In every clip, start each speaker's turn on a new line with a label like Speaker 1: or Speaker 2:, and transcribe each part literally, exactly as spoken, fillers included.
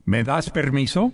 Speaker 1: ¿Me das permiso?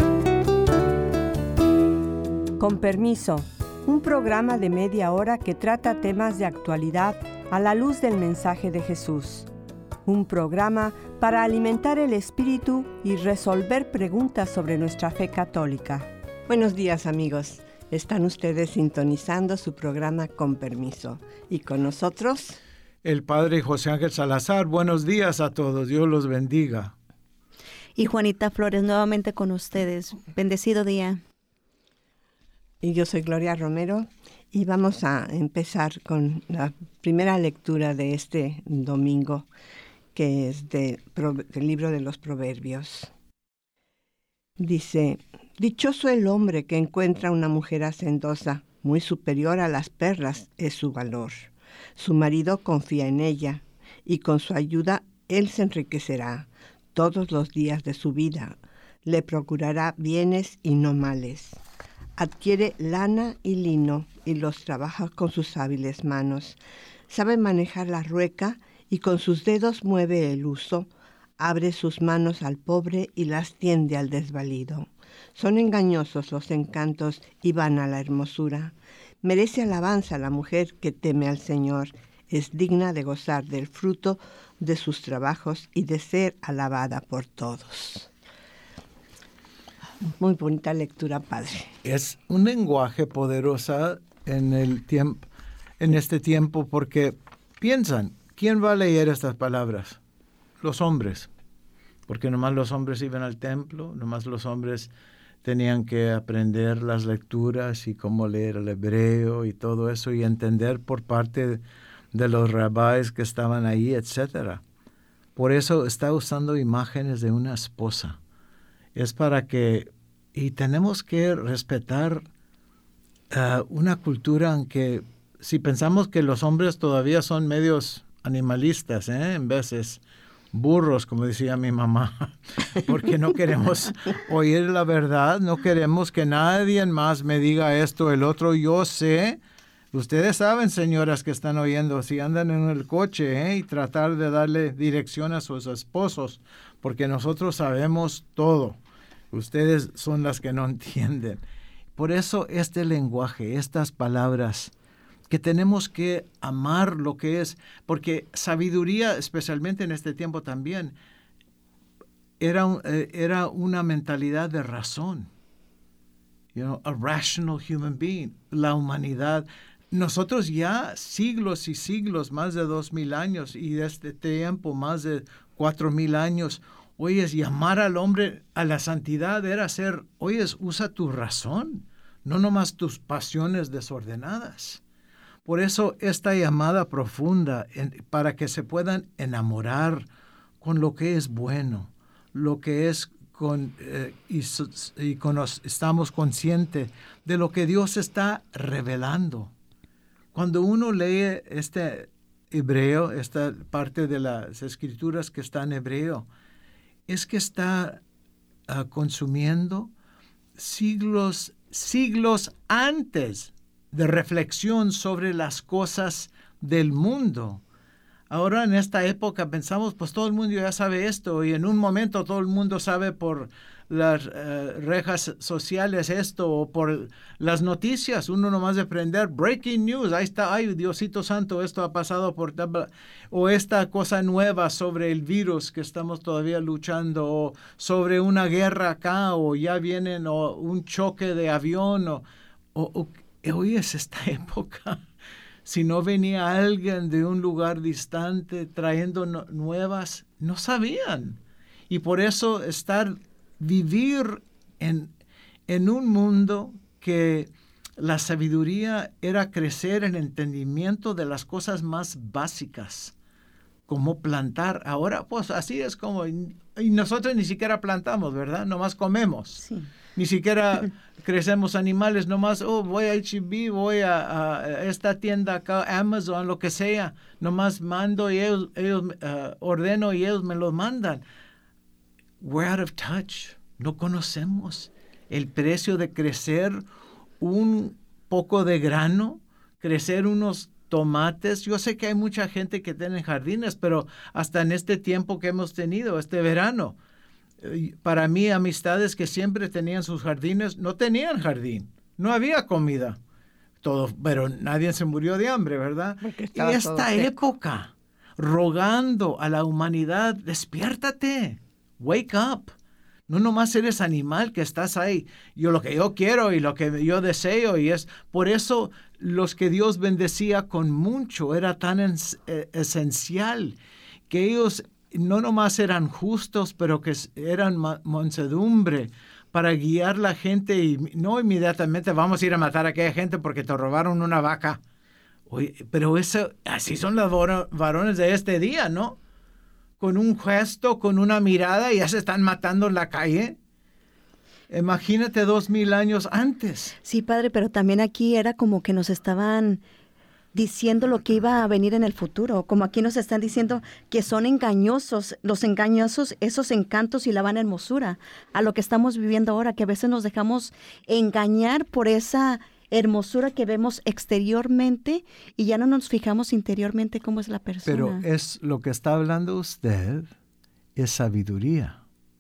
Speaker 2: Con permiso, un programa de media hora que trata temas de actualidad a la luz del mensaje de Jesús. Un programa para alimentar el espíritu y resolver preguntas sobre nuestra fe católica. Buenos días, amigos. Están ustedes sintonizando su programa Con Permiso. Y con nosotros,
Speaker 3: el Padre José Ángel Salazar. Buenos días a todos. Dios los bendiga.
Speaker 4: Y Juanita Flores, nuevamente con ustedes. Bendecido día.
Speaker 2: Y yo soy Gloria Romero. Y vamos a empezar con la primera lectura de este domingo, que es de, del libro de los Proverbios. Dice: dichoso el hombre que encuentra una mujer hacendosa, muy superior a las perlas es su valor. Su marido confía en ella, y con su ayuda él se enriquecerá. Todos los días de su vida le procurará bienes y no males. Adquiere lana y lino y los trabaja con sus hábiles manos. Sabe manejar la rueca y con sus dedos mueve el huso. Abre sus manos al pobre y las tiende al desvalido. Son engañosos los encantos y vana la hermosura. Merece alabanza la mujer que teme al Señor. Es digna de gozar del fruto de sus trabajos y de ser alabada por todos. Muy bonita lectura, Padre.
Speaker 3: Es un lenguaje poderoso en el tiempo, en este tiempo, porque piensan, ¿quién va a leer estas palabras? Los hombres, porque nomás los hombres iban al templo, nomás los hombres tenían que aprender las lecturas y cómo leer el hebreo y todo eso y entender por parte de, de los rabáis que estaban ahí, etcétera. Por eso está usando imágenes de una esposa. Es para que, y tenemos que respetar uh, una cultura en que, si pensamos que los hombres todavía son medios animalistas, ¿eh? En veces burros, como decía mi mamá, porque no queremos oír la verdad, no queremos que nadie más me diga esto o el otro. Yo sé, ustedes saben, señoras que están oyendo, si andan en el coche, ¿eh? Y tratar de darle dirección a sus esposos, porque nosotros sabemos todo. Ustedes son las que no entienden. Por eso este lenguaje, estas palabras, que tenemos que amar lo que es, porque sabiduría, especialmente en este tiempo también, era, un, eh, era una mentalidad de razón. You know, a rational human being, la humanidad. Nosotros ya siglos y siglos, más de dos mil años, y de este tiempo más de cuatro mil años, oyes, llamar al hombre a la santidad era ser, oyes, usa tu razón, no nomás tus pasiones desordenadas. Por eso esta llamada profunda en, para que se puedan enamorar con lo que es bueno, lo que es con, eh, y, y con nos, estamos conscientes de lo que Dios está revelando. Cuando uno lee este hebreo, esta parte de las escrituras que está en hebreo, es que está uh, consumiendo siglos, siglos antes de reflexión sobre las cosas del mundo. Ahora en esta época pensamos, pues todo el mundo ya sabe esto, y en un momento todo el mundo sabe por las uh, rejas sociales esto, o por las noticias, uno nomás de prender, breaking news, ahí está, ay Diosito Santo, esto ha pasado por, o esta cosa nueva sobre el virus que estamos todavía luchando, o sobre una guerra acá, o ya vienen, o un choque de avión, o, o, o hoy es esta época. Si no venía alguien de un lugar distante trayendo no, nuevas, no sabían. Y por eso estar, vivir en, en un mundo que la sabiduría era crecer en entendimiento de las cosas más básicas, como plantar. Ahora, pues así es como, y nosotros ni siquiera plantamos, ¿verdad? Nomás comemos.
Speaker 4: Sí.
Speaker 3: Ni siquiera crecemos animales, nomás, oh, voy a H E B, voy a, a esta tienda acá, Amazon, lo que sea, nomás mando y ellos, ellos uh, ordeno y ellos me lo mandan. We're out of touch. No conocemos el precio de crecer un poco de grano, crecer unos tomates. Yo sé que hay mucha gente que tiene jardines, pero hasta en este tiempo que hemos tenido, este verano, Para mí, amistades que siempre tenían sus jardines, no tenían jardín, no había comida. Todo, pero nadie se murió de hambre, ¿verdad? Y esta época, rogando a la humanidad, despiértate, wake up. No nomás eres animal que estás ahí. Yo lo que yo quiero y lo que yo deseo, y es por eso los que Dios bendecía con mucho era tan es, eh, esencial, que ellos no nomás eran justos, pero que eran mansedumbre para guiar la gente y no inmediatamente vamos a ir a matar a aquella gente porque te robaron una vaca. Oye, pero eso, así son los varones de este día, ¿no? Con un gesto, con una mirada, y ya se están matando en la calle. Imagínate dos mil años antes.
Speaker 4: Sí, padre, pero también aquí era como que nos estaban diciendo lo que iba a venir en el futuro, como aquí nos están diciendo que son engañosos, los engañosos, esos encantos y la vana hermosura, a lo que estamos viviendo ahora, que a veces nos dejamos engañar por esa hermosura que vemos exteriormente y ya no nos fijamos interiormente cómo es la persona.
Speaker 3: Pero es lo que está hablando usted, es sabiduría.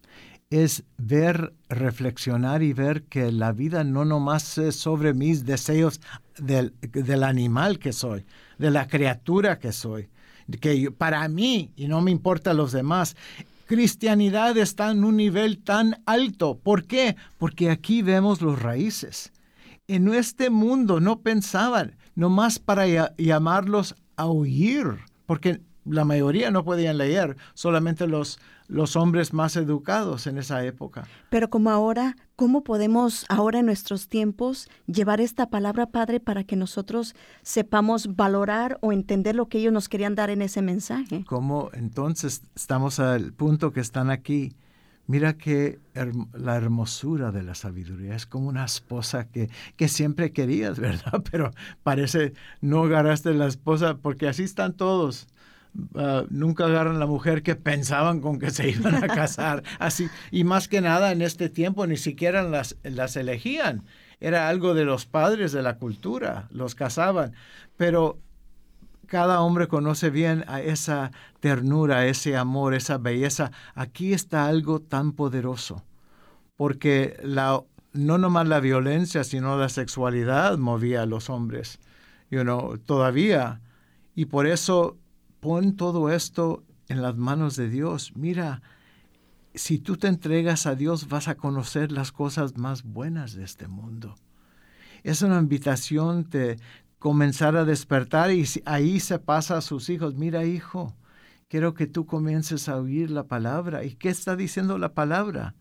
Speaker 3: Es ver, reflexionar y ver que la vida no nomás es sobre mis deseos del, del animal que soy, de la criatura que soy, que yo, para mí, y no me importa a los demás, cristianidad está en un nivel tan alto. ¿Por qué? Porque aquí vemos los raíces. En este mundo no pensaban, nomás para ya, llamarlos a huir, porque la mayoría no podían leer, solamente los, los hombres más educados en esa época.
Speaker 4: Pero como ahora, ¿cómo podemos ahora en nuestros tiempos llevar esta palabra, Padre, para que nosotros sepamos valorar o entender lo que ellos nos querían dar en ese mensaje?
Speaker 3: ¿Cómo entonces estamos al punto que están aquí? Mira que herm- la hermosura de la sabiduría es como una esposa que, que siempre querías, ¿verdad? Pero parece no agarraste la esposa porque así están todos. Uh, nunca agarran la mujer que pensaban con que se iban a casar. Así, y más que nada en este tiempo ni siquiera las, las elegían. Era algo de los padres de la cultura, los casaban. Pero cada hombre conoce bien a esa ternura, ese amor, esa belleza. Aquí está algo tan poderoso, porque la, no nomás la violencia, sino la sexualidad movía a los hombres, you know, todavía. Y por eso pon todo esto en las manos de Dios. Mira, si tú te entregas a Dios, vas a conocer las cosas más buenas de este mundo. Es una invitación de comenzar a despertar y ahí se pasa a sus hijos. Mira, hijo, quiero que tú comiences a oír la palabra. ¿Y qué está diciendo la palabra?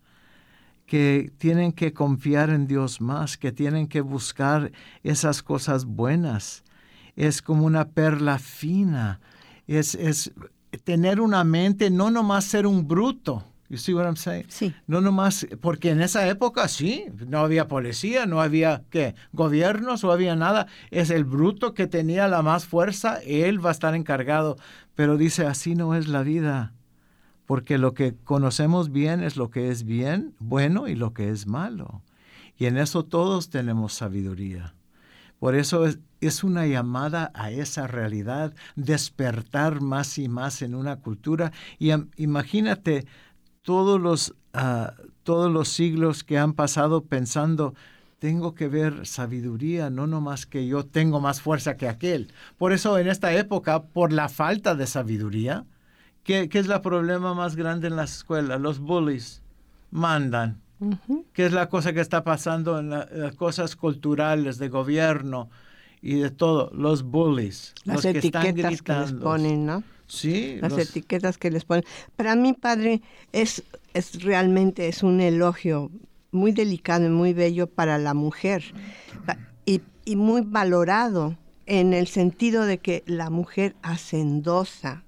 Speaker 3: Que tienen que confiar en Dios más, que tienen que buscar esas cosas buenas. Es como una perla fina. Es, es tener una mente, no nomás ser un bruto. You see what I'm saying?
Speaker 4: Sí.
Speaker 3: No nomás, porque en esa época sí, no había policía, no había, ¿qué? Gobiernos, no había nada. Es el bruto que tenía la más fuerza, él va a estar encargado. Pero dice, así no es la vida. Porque lo que conocemos bien es lo que es bien, bueno, y lo que es malo. Y en eso todos tenemos sabiduría. Por eso es, es una llamada a esa realidad, despertar más y más en una cultura. Y um, imagínate todos los, uh, todos los siglos que han pasado pensando, tengo que ver sabiduría, no nomás que yo tengo más fuerza que aquel. Por eso en esta época, por la falta de sabiduría, ¿qué, qué es el problema más grande en las escuelas? Los bullies mandan. Uh-huh. ¿Qué es la cosa que está pasando en la, las cosas culturales, de gobierno y de todo? Los bullies.
Speaker 2: Las
Speaker 3: los
Speaker 2: etiquetas
Speaker 3: que, están
Speaker 2: que les ponen, ¿no?
Speaker 3: Sí.
Speaker 2: Las
Speaker 3: los...
Speaker 2: etiquetas que les ponen. Para mí, padre, es, es realmente es un elogio muy delicado y muy bello para la mujer y, y muy valorado en el sentido de que la mujer hacendosa,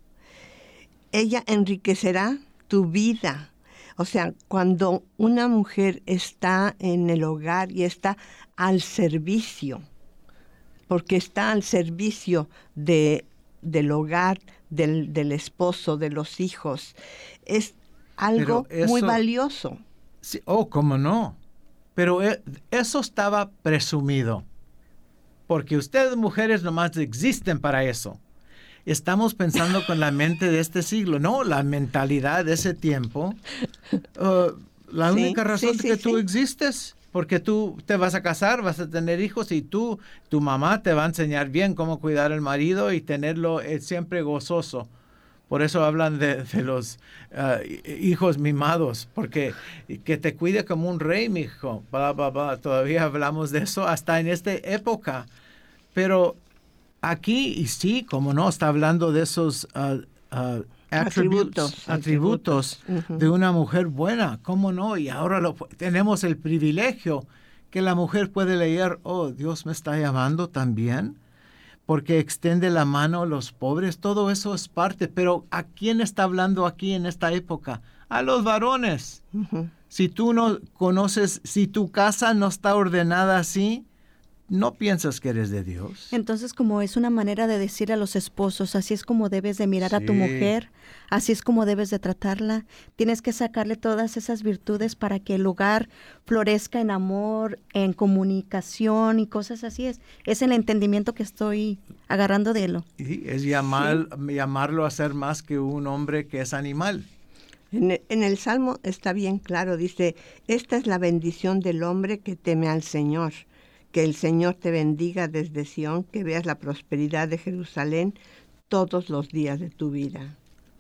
Speaker 2: ella enriquecerá tu vida. O sea, cuando una mujer está en el hogar y está al servicio, porque está al servicio de, del hogar, del, del esposo, de los hijos, es algo eso, muy valioso.
Speaker 3: Sí, oh, cómo no. Pero eso estaba presumido, porque ustedes mujeres nomás existen para eso. estamos pensando con la mente de este siglo. No, la mentalidad de ese tiempo. Uh, la
Speaker 2: Sí,
Speaker 3: única razón
Speaker 2: sí, sí,
Speaker 3: que tú
Speaker 2: sí.
Speaker 3: existes, porque tú te vas a casar, vas a tener hijos y tú, tu mamá te va a enseñar bien cómo cuidar al marido y tenerlo eh, siempre gozoso. Por eso hablan de, de los uh, hijos mimados, porque que te cuide como un rey, mijo. Bla, bla, bla. Todavía hablamos de eso hasta en esta época. Pero aquí, y sí, como no, está hablando de esos uh, uh,
Speaker 2: Atributos,
Speaker 3: atributos, atributos
Speaker 2: atributos.
Speaker 3: de una mujer buena. ¿Cómo no? Y ahora lo, tenemos el privilegio que la mujer puede leer, oh, Dios me está llamando también, porque extiende la mano a los pobres. Todo eso es parte. Pero ¿a quién está hablando aquí en esta época? A los varones.
Speaker 2: Ujú.
Speaker 3: Si tú no conoces, si tu casa no está ordenada así, no piensas que eres de Dios.
Speaker 4: Entonces, como es una manera de decir a los esposos, así es como debes de mirar a tu
Speaker 3: Sí.
Speaker 4: mujer, así es como debes de tratarla. Tienes que sacarle todas esas virtudes para que el hogar florezca en amor, en comunicación y cosas así. Es, es el entendimiento que estoy agarrando de él.
Speaker 3: Y es llamar, llamarlo a ser más que un hombre que es animal.
Speaker 2: En el, en el Salmo está bien claro, dice, esta es la bendición del hombre que teme al Señor. Que el Señor te bendiga desde Sión, que veas la prosperidad de Jerusalén todos los días de tu vida.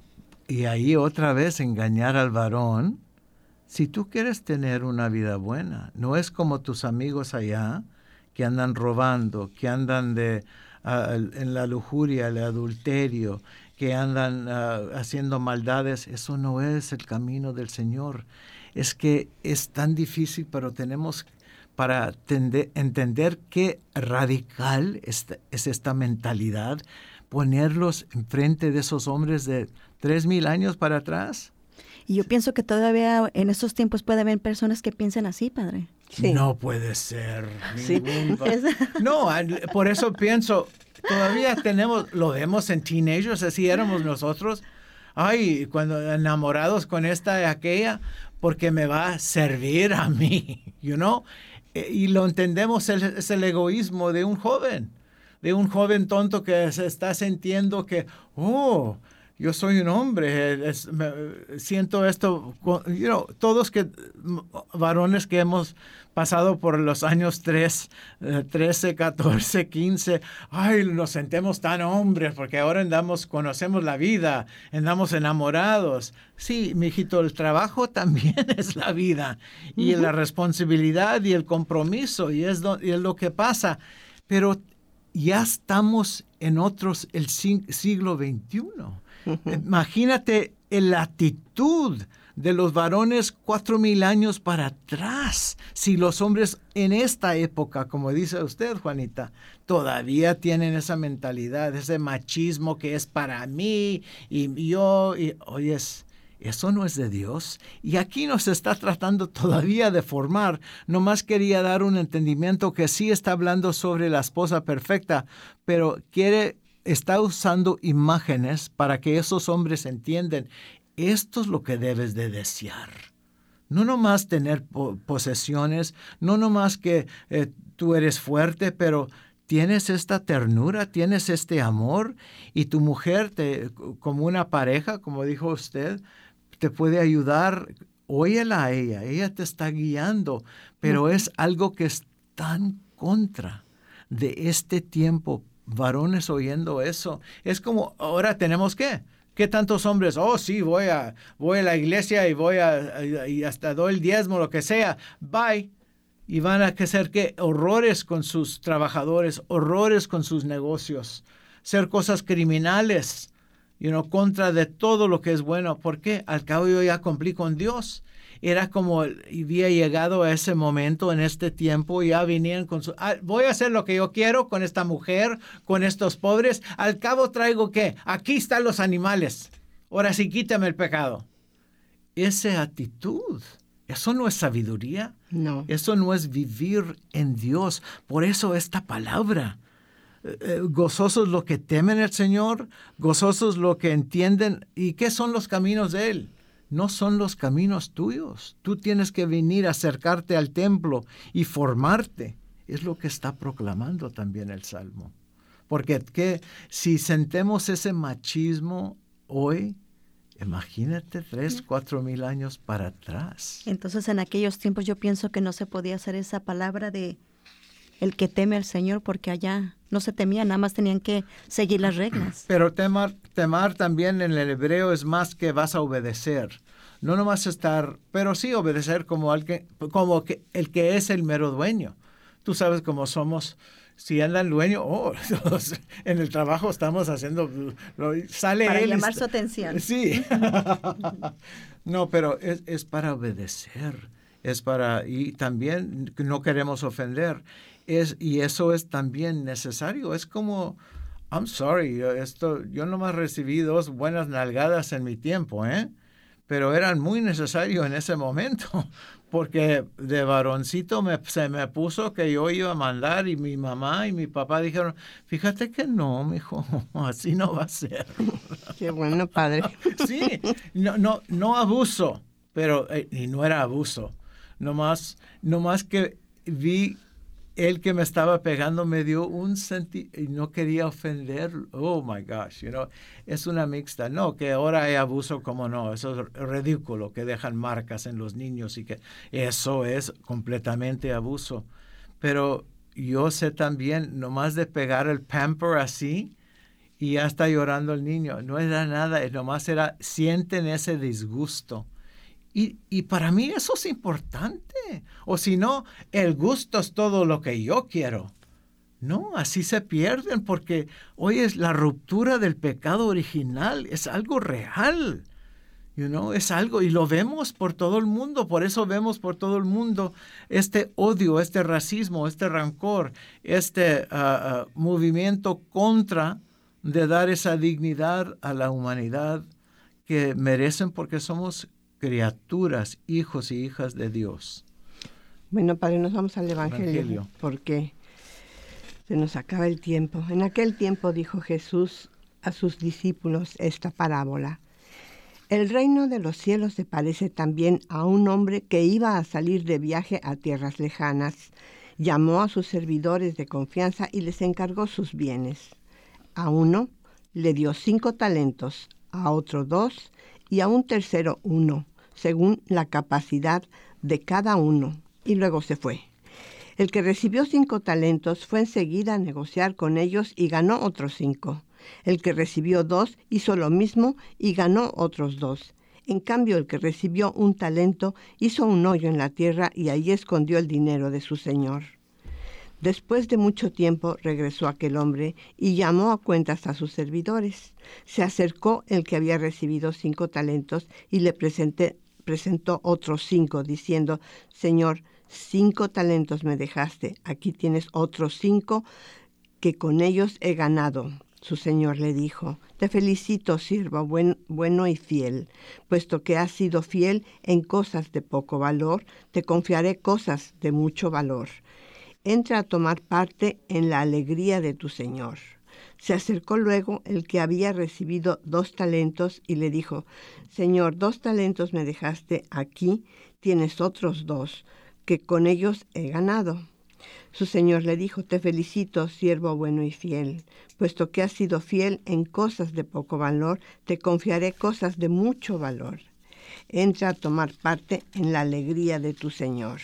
Speaker 3: Y ahí otra vez engañar al varón. Si tú quieres tener una vida buena, no es como tus amigos allá que andan robando, que andan de, uh, en la lujuria, el adulterio, que andan uh, haciendo maldades. Eso no es el camino del Señor. Es que es tan difícil, pero tenemos para tende, entender qué radical es, es esta mentalidad, ponerlos enfrente de esos hombres de tres mil años para atrás.
Speaker 4: Y yo pienso que todavía en estos tiempos puede haber personas que piensen así, padre.
Speaker 2: Sí.
Speaker 3: No puede ser.
Speaker 2: Sí.
Speaker 3: Ningún... No, por eso pienso, todavía tenemos, lo vemos en teenagers, así éramos nosotros. Ay, cuando enamorados con esta y aquella, porque me va a servir a mí, you know? Y lo entendemos, es el egoísmo de un joven, de un joven tonto que se está sintiendo que, oh, yo soy un hombre, es, me, siento esto, you know, todos que, varones que hemos pasado por los años tres, trece, catorce, quince, ay, nos sentimos tan hombres porque ahora andamos, conocemos la vida, andamos enamorados. Sí, mijito, el trabajo también es la vida y uh-huh. la responsabilidad y el compromiso y es, do, y es lo que pasa, pero ya estamos en otros, el siglo veintiuno. Uh-huh. Imagínate la actitud de los varones cuatro mil años para atrás. Si los hombres en esta época, como dice usted, Juanita, todavía tienen esa mentalidad, ese machismo que es para mí y yo, y, oyes, eso no es de Dios. Y aquí nos está tratando todavía de formar. Nomás quería dar un entendimiento que sí está hablando sobre la esposa perfecta, pero quiere, está usando imágenes para que esos hombres entiendan. Esto es lo que debes de desear. No nomás tener po- posesiones, no nomás que eh, tú eres fuerte, pero tienes esta ternura, tienes este amor y tu mujer, te, como una pareja, como dijo usted, te puede ayudar. Óyela a ella, ella te está guiando, pero es algo que es tan contra de este tiempo. Varones oyendo eso, es como ahora tenemos que... ¿Qué tantos hombres? Oh, sí, voy a, voy a la iglesia y voy a, y hasta doy el diezmo, lo que sea. Bye. Y van a hacer ¿qué? Horrores con sus trabajadores, horrores con sus negocios, hacer cosas criminales, you know, contra de todo lo que es bueno. ¿Por qué? Al cabo yo ya cumplí con Dios. Era como había llegado a ese momento en este tiempo, ya venían con su, ah, voy a hacer lo que yo quiero con esta mujer, con estos pobres, al cabo traigo ¿qué? Aquí están los animales, ahora sí quítame el pecado. Esa actitud, eso no es sabiduría,
Speaker 2: no.
Speaker 3: Eso no es vivir en Dios. Por eso esta palabra, eh, gozosos los que temen al Señor, gozosos los que entienden, ¿y qué son los caminos de Él? No son los caminos tuyos. Tú tienes que venir a acercarte al templo y formarte. Es lo que está proclamando también el Salmo. Porque que, si sentemos ese machismo hoy, imagínate tres, cuatro mil años para atrás.
Speaker 4: Entonces, en aquellos tiempos yo pienso que no se podía hacer esa palabra de el que teme al Señor, porque allá no se temía, nada más tenían que seguir las reglas.
Speaker 3: Pero temar, temar también en el hebreo es más que vas a obedecer. No nomás estar, pero sí obedecer como, alguien, como que el que es el mero dueño. Tú sabes cómo somos. Si anda el dueño, oh, en el trabajo estamos haciendo, sale
Speaker 4: para
Speaker 3: él.
Speaker 4: Para llamar
Speaker 3: está,
Speaker 4: su atención.
Speaker 3: Sí. No, pero es, es para obedecer. Es para, y también no queremos ofender. Es, y eso es también necesario. Es como, I'm sorry, esto, yo nomás recibí dos buenas nalgadas en mi tiempo, ¿eh? Pero eran muy necesarios en ese momento, porque de varoncito me, se me puso que yo iba a mandar y mi mamá y mi papá dijeron, fíjate que no, mijo, así no va a ser.
Speaker 2: Qué bueno, padre.
Speaker 3: Sí, no, no, no abuso, pero eh, y no era abuso, nomás, nomás que vi el que me estaba pegando me dio un sentido y no quería ofender. Oh my gosh, you know, es una mixta. No, que ahora hay abuso, como no, eso es ridículo, que dejan marcas en los niños y que eso es completamente abuso. Pero yo sé también, nomás de pegar el pamper así y ya está llorando el niño, no era nada, nomás era, sienten ese disgusto. Y, y para mí eso es importante. O si no, el gusto es todo lo que yo quiero. No, así se pierden porque hoy es la ruptura del pecado original. Es algo real. You know, es algo, y lo vemos por todo el mundo. Por eso vemos por todo el mundo este odio, este racismo, este rancor, este uh, uh, movimiento contra de dar esa dignidad a la humanidad que merecen porque somos criaturas, hijos y hijas de Dios.
Speaker 2: Bueno, padre, nos vamos al Evangelio, Evangelio, porque se nos acaba el tiempo. En aquel tiempo dijo Jesús a sus discípulos esta parábola. El reino de los cielos se parece también a un hombre que iba a salir de viaje a tierras lejanas. Llamó a sus servidores de confianza y les encargó sus bienes. A uno le dio cinco talentos, a otro dos y a un tercero uno, según la capacidad de cada uno, y luego se fue. El que recibió cinco talentos fue enseguida a negociar con ellos y ganó otros cinco. El que recibió dos hizo lo mismo y ganó otros dos. En cambio, el que recibió un talento hizo un hoyo en la tierra y allí escondió el dinero de su señor. Después de mucho tiempo regresó aquel hombre y llamó a cuentas a sus servidores. Se acercó el que había recibido cinco talentos y le presenté, presentó otros cinco, diciendo, Señor, cinco talentos me dejaste, aquí tienes otros cinco que con ellos he ganado. Su señor le dijo, te felicito, siervo buen, bueno y fiel, puesto que has sido fiel en cosas de poco valor, te confiaré cosas de mucho valor. Entra a tomar parte en la alegría de tu señor. Se acercó luego el que había recibido dos talentos y le dijo, Señor, dos talentos me dejaste, aquí tienes otros dos, que con ellos he ganado. Su señor le dijo, te felicito, siervo bueno y fiel, puesto que has sido fiel en cosas de poco valor, te confiaré cosas de mucho valor. Entra a tomar parte en la alegría de tu señor.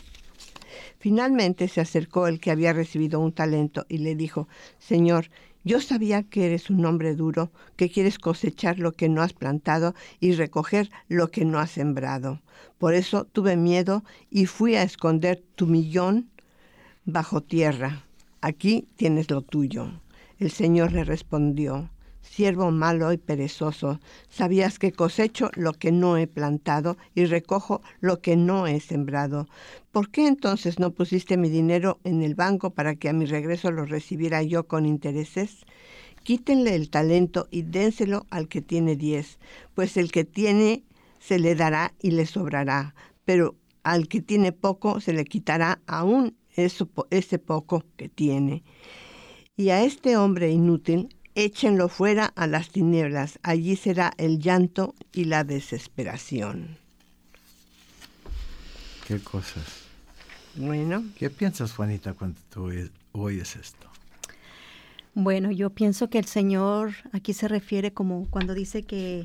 Speaker 2: Finalmente se acercó el que había recibido un talento y le dijo, Señor, yo sabía que eres un hombre duro, que quieres cosechar lo que no has plantado y recoger lo que no has sembrado. Por eso tuve miedo y fui a esconder tu millón bajo tierra. Aquí tienes lo tuyo. El Señor le respondió, siervo malo y perezoso, sabías que cosecho lo que no he plantado y recojo lo que no he sembrado. ¿Por qué entonces no pusiste mi dinero en el banco para que a mi regreso lo recibiera yo con intereses? Quítenle el talento y dénselo al que tiene diez, pues el que tiene se le dará y le sobrará, pero al que tiene poco se le quitará aún eso, ese poco que tiene. Y a este hombre inútil échenlo fuera a las tinieblas, allí será el llanto y la desesperación.
Speaker 3: ¿Qué cosas?
Speaker 2: Bueno.
Speaker 3: ¿Qué piensas, Juanita, cuando tú oyes esto?
Speaker 4: Bueno, yo pienso que el Señor aquí se refiere como cuando dice que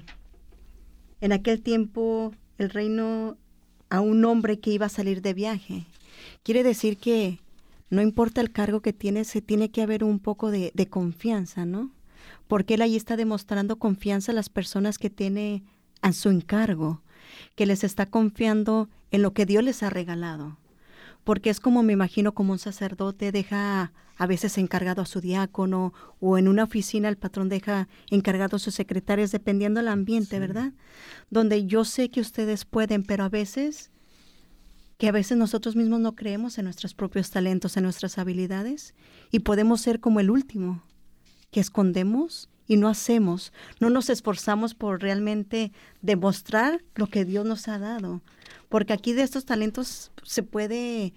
Speaker 4: en aquel tiempo el reino a un hombre que iba a salir de viaje. Quiere decir que no importa el cargo que tiene, se tiene que haber un poco de, de confianza, ¿no? Porque él ahí está demostrando confianza a las personas que tiene a su encargo, que les está confiando en lo que Dios les ha regalado. Porque es como me imagino como un sacerdote deja a veces encargado a su diácono, o en una oficina el patrón deja encargado a sus secretarios, dependiendo del ambiente, sí. ¿verdad? Donde yo sé que ustedes pueden, pero a veces, que a veces nosotros mismos no creemos en nuestros propios talentos, en nuestras habilidades, y podemos ser como el último, que escondemos y no hacemos, no nos esforzamos por realmente demostrar lo que Dios nos ha dado. Porque aquí de estos talentos se puede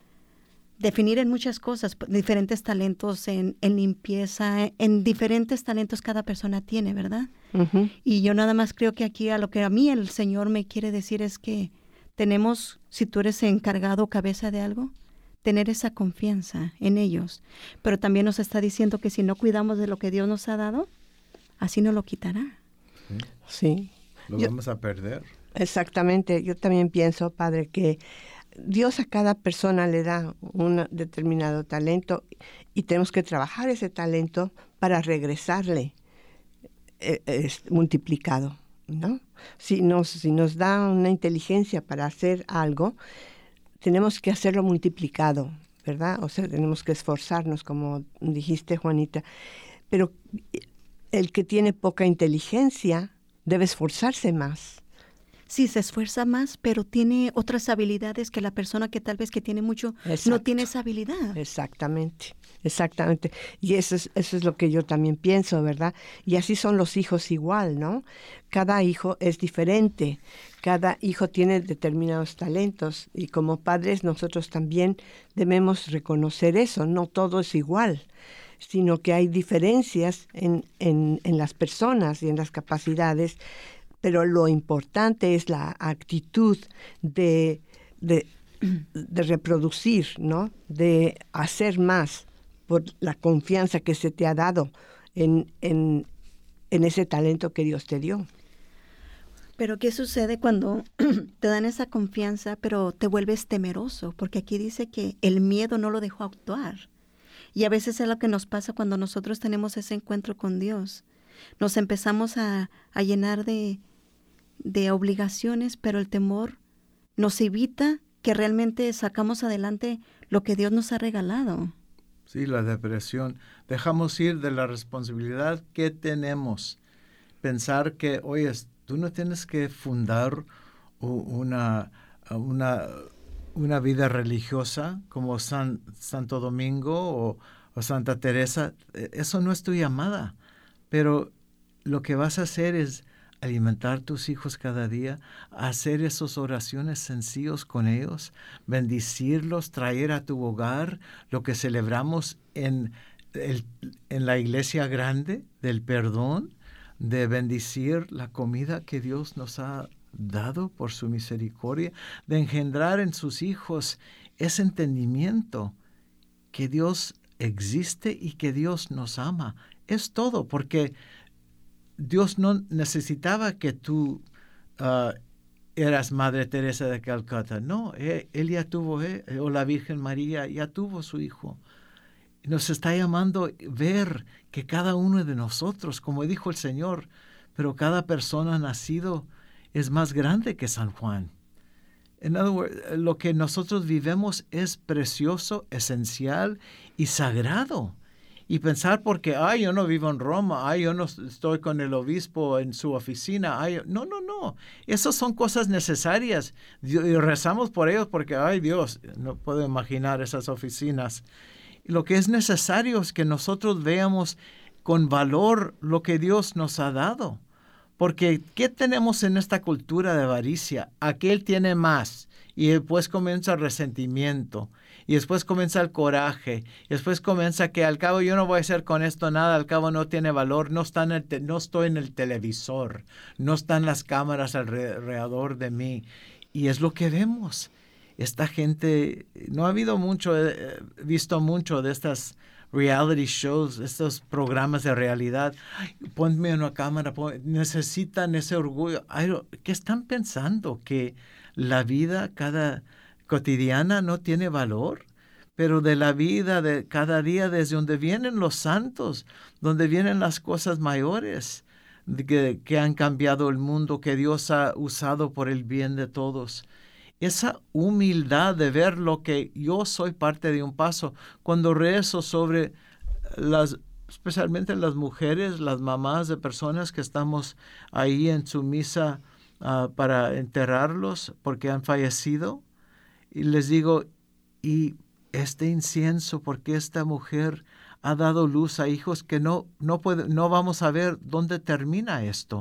Speaker 4: definir en muchas cosas, diferentes talentos en, en limpieza, en diferentes talentos cada persona tiene, ¿verdad? Uh-huh. Y yo nada más creo que aquí a lo que a mí el Señor me quiere decir es que tenemos, si tú eres encargado o cabeza de algo, tener esa confianza en ellos. Pero también nos está diciendo que si no cuidamos de lo que Dios nos ha dado, así nos lo quitará.
Speaker 2: Sí. sí.
Speaker 3: Lo yo, vamos a perder.
Speaker 2: Exactamente. Yo también pienso, Padre, que Dios a cada persona le da un determinado talento y tenemos que trabajar ese talento para regresarle eh, eh, multiplicado, ¿no? Si nos, si nos da una inteligencia para hacer algo, tenemos que hacerlo multiplicado, ¿verdad? O sea, tenemos que esforzarnos, como dijiste, Juanita. Pero el que tiene poca inteligencia debe esforzarse más.
Speaker 4: Sí, se esfuerza más, pero tiene otras habilidades que la persona que tal vez que tiene mucho
Speaker 2: Exacto.
Speaker 4: no tiene esa habilidad.
Speaker 2: Exactamente, exactamente. Y eso es, eso es lo que yo también pienso, ¿verdad? Y así son los hijos igual, ¿no? Cada hijo es diferente, cada hijo tiene determinados talentos y como padres nosotros también debemos reconocer eso, no todo es igual, sino que hay diferencias en, en, en las personas y en las capacidades. Pero lo importante es la actitud de, de, de reproducir, ¿no? De hacer más por la confianza que se te ha dado en, en, en ese talento que Dios te dio.
Speaker 4: Pero ¿qué sucede cuando te dan esa confianza, pero te vuelves temeroso? Porque aquí dice que el miedo no lo dejó actuar. Y a veces es lo que nos pasa cuando nosotros tenemos ese encuentro con Dios. Nos empezamos a, a llenar de, de obligaciones, pero el temor nos evita que realmente sacamos adelante lo que Dios nos ha regalado.
Speaker 3: Sí, la depresión. Dejamos ir de la responsabilidad que tenemos. Pensar que, oye, tú no tienes que fundar una, una, una vida religiosa como San, Santo Domingo o, o Santa Teresa. Eso no es tu llamada. Pero lo que vas a hacer es alimentar tus hijos cada día, hacer esas oraciones sencillas con ellos, bendecirlos, traer a tu hogar lo que celebramos en, el, en la iglesia grande del perdón, de bendecir la comida que Dios nos ha dado por su misericordia, de engendrar en sus hijos ese entendimiento que Dios existe y que Dios nos ama. Es todo, porque Dios no necesitaba que tú uh, eras Madre Teresa de Calcuta. No, él, él ya tuvo, eh, o la Virgen María ya tuvo su hijo. Nos está llamando a ver que cada uno de nosotros, como dijo el Señor, pero cada persona nacido es más grande que San Juan. En other words, lo que nosotros vivemos es precioso, esencial y sagrado. Y pensar porque, ay, yo no vivo en Roma, ay, yo no estoy con el obispo en su oficina, ay, no, no, no. Esas son cosas necesarias. Y rezamos por ellos porque, ay, Dios, no puedo imaginar esas oficinas. Lo que es necesario es que nosotros veamos con valor lo que Dios nos ha dado. Porque, ¿qué tenemos en esta cultura de avaricia? Aquel tiene más y después comienza el resentimiento. Y después comienza el coraje, y después comienza que al cabo yo no voy a hacer con esto nada, al cabo no tiene valor, no, está en el te- no estoy en el televisor, no están las cámaras alrededor de mí. Y es lo que vemos. Esta gente, no ha habido mucho, he visto mucho de estas reality shows, estos programas de realidad. Ay, ponme una cámara, pon, necesitan ese orgullo. Ay, ¿qué están pensando? ¿Que la vida cada cotidiana no tiene valor? Pero de la vida de cada día, desde donde vienen los santos, donde vienen las cosas mayores que, que han cambiado el mundo, que Dios ha usado por el bien de todos. Esa humildad de ver lo que yo soy parte de un paso. Cuando rezo sobre las, especialmente las mujeres, las mamás de personas que estamos ahí en su misa uh, para enterrarlos porque han fallecido, y les digo, y este incienso, porque esta mujer ha dado luz a hijos que no, no, puede, no vamos a ver dónde termina esto.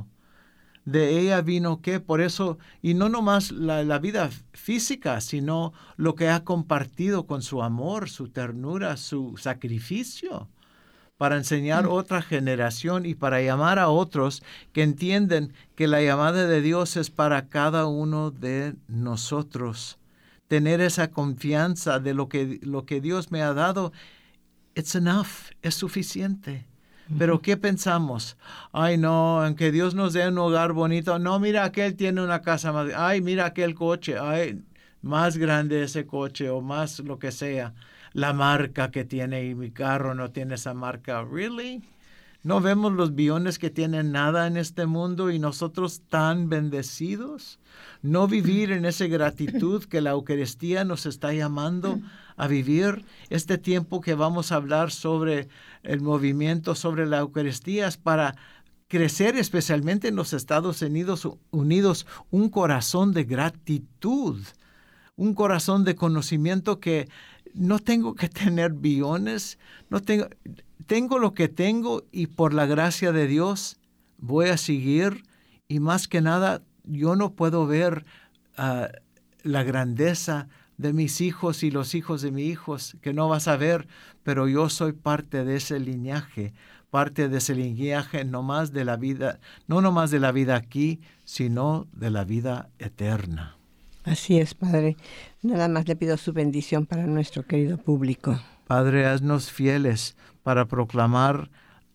Speaker 3: De ella vino qué, por eso, y no nomás la, la vida física, sino lo que ha compartido con su amor, su ternura, su sacrificio, para enseñar a otra generación y para llamar a otros que entienden que la llamada de Dios es para cada uno de nosotros. Tener esa confianza de lo que, lo que Dios me ha dado, it's enough, es suficiente. Pero ¿qué pensamos? Ay, no, aunque Dios nos dé un hogar bonito, no, mira, aquel tiene una casa más, ay, mira aquel coche, ay, más grande ese coche o más lo que sea, la marca que tiene y mi carro no tiene esa marca. ¿Really? ¿No vemos los billones que tienen nada en este mundo y nosotros tan bendecidos? ¿No vivir en esa gratitud que la Eucaristía nos está llamando a vivir? Este tiempo que vamos a hablar sobre el movimiento sobre la Eucaristía es para crecer, especialmente en los Estados Unidos, Unidos, un corazón de gratitud, un corazón de conocimiento que no tengo que tener billones, no tengo... Tengo lo que tengo y por la gracia de Dios voy a seguir, y más que nada yo no puedo ver uh, la grandeza de mis hijos y los hijos de mis hijos, que no vas a ver, pero yo soy parte de ese linaje, parte de ese linaje no más de la vida, no nomás de la vida aquí, sino de la vida eterna.
Speaker 2: Así es, Padre. Nada más le pido su bendición para nuestro querido público.
Speaker 3: Padre, haznos fieles para proclamar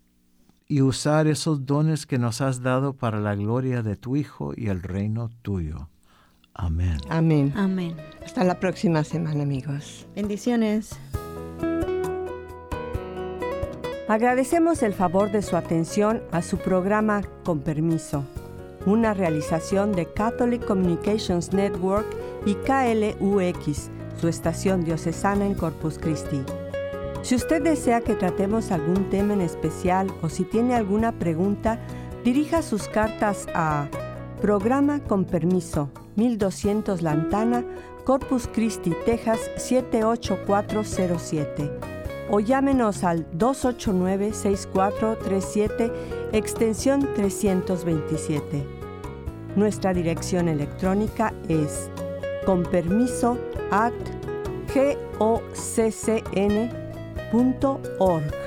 Speaker 3: y usar esos dones que nos has dado para la gloria de tu Hijo y el reino tuyo. Amén.
Speaker 2: Amén.
Speaker 4: Amén.
Speaker 2: Hasta la próxima semana, amigos.
Speaker 4: Bendiciones.
Speaker 2: Agradecemos el favor de su atención a su programa Con Permiso, una realización de Catholic Communications Network y K L U X, su estación diocesana en Corpus Christi. Si usted desea que tratemos algún tema en especial o si tiene alguna pregunta, dirija sus cartas a Programa Con Permiso, mil doscientos Lantana, Corpus Christi, Texas siete ocho cuatro cero siete, o llámenos al dos ocho nueve, seis cuatro tres siete, extensión trescientos veintisiete. Nuestra dirección electrónica es conpermiso arroba goccn punto org.